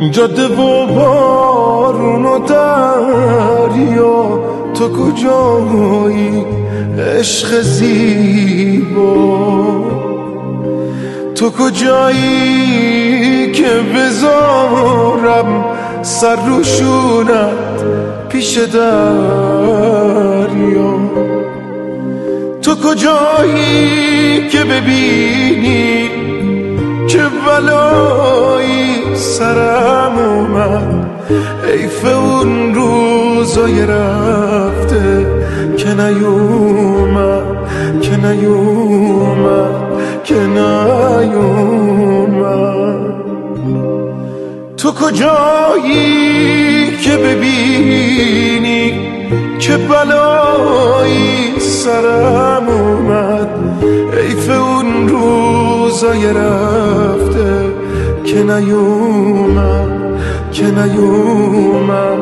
جاده و بارون و دریا، تو کجایی عشق زیبا؟ تو کجایی که بذارم سر رو شونت پیش دریا؟ تو کجایی که ببینی که بلایی سرم اومد، حیف اون روزای رفته که نیومد، که نیومد، که نیومد. تو کجایی که ببینی که بلایی سرم اومد، حیف اون روزای رفته که نیومد، که نیومد.